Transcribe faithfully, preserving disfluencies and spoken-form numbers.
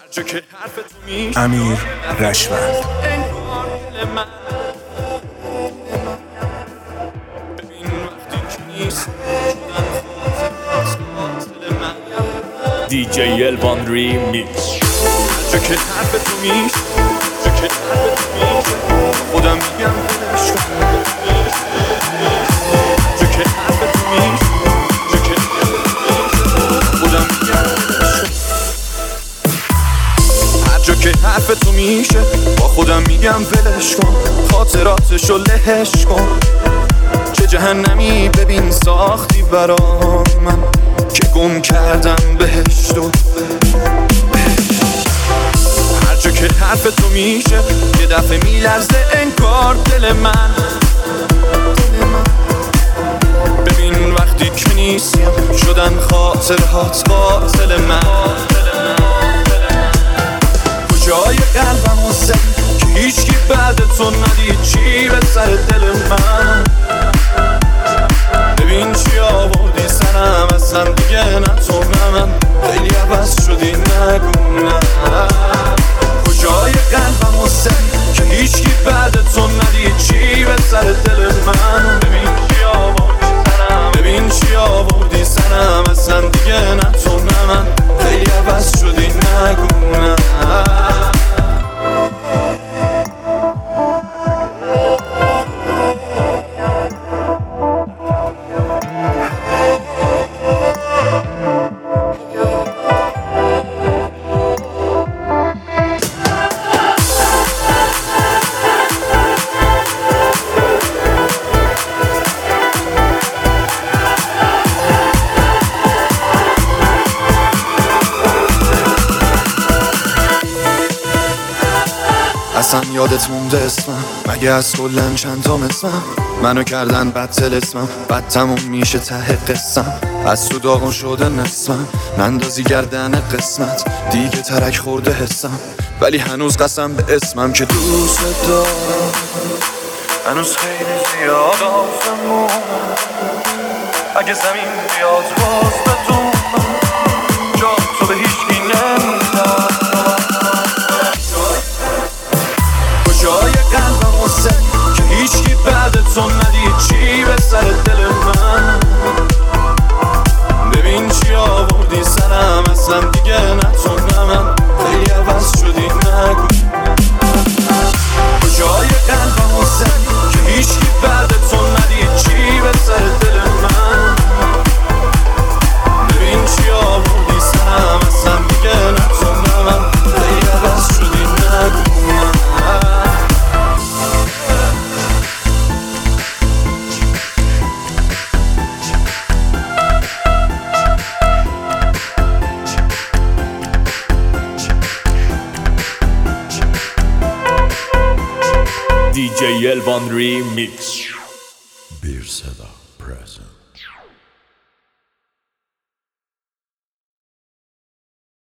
امیر رشوند. دی جی الوان ریمیکس. جو که حرف تو میشه، جو که حرف تو میشه، خودم میگم ولش کن. جو که حرف تو میشه، جو که حرف تو میشه، خودم میگم ولش کن. هر جا که حرف تو میشه با خودم میگم ولش کن. خاطراتشو لهش کن. چه جهنمی ببین ساختی برا من که گم کردم بهشتو. هر جا که حرف تو میشه یه دفعه میلرزه انگار دل من. ببین وقتی که نیستیم شدن خاطرهات قاتل من. کجای قلبم و زدی که هیچکی بعد تو ندید چی به سر دل من. ببین چی آوردی سرم اصلا دیگه نه تو نه من. خیلی عوض شدی نگو نه. کجای قلبم و زدی که هیچکی بعد تو ندید چی به سر دل من. ببین چی آوردی سرم، ببین چی آوردی سرم اصلا دیگه نه تو نه من. خیلی عوض شدی نگو نه. اصلا یادت مونده اسمم؟ مگه از کلن چند تا اسمم؟ منو کردن بدتل اسمم، بد تموم میشه ته قسم. از تو داغون شده نسمم، نندازی گردن قسمت. دیگه ترک خورده حسم، ولی هنوز قسم به اسمم که دوست دارم. هنوز خیلی زیاد آسمون، اگه زمین بیاد باز بدونم جا تو به هیچکی نمیدم. جای قلبم و زدی که هیچکی بعد تو ندید چی به سر دل من. ببین چی آوردی سرم اصلا دیگه نه تو نه من. خیلی عوض شدی نگو. جای قلبم و زدی که هیچکی بعد تو ندید چی به سر دل من. ببین چی آوردی سرم اصلا دیگه نه تو نه من. خیلی عوض شدی نگو. دی جی الوان ریمیکس. Bir Seda present.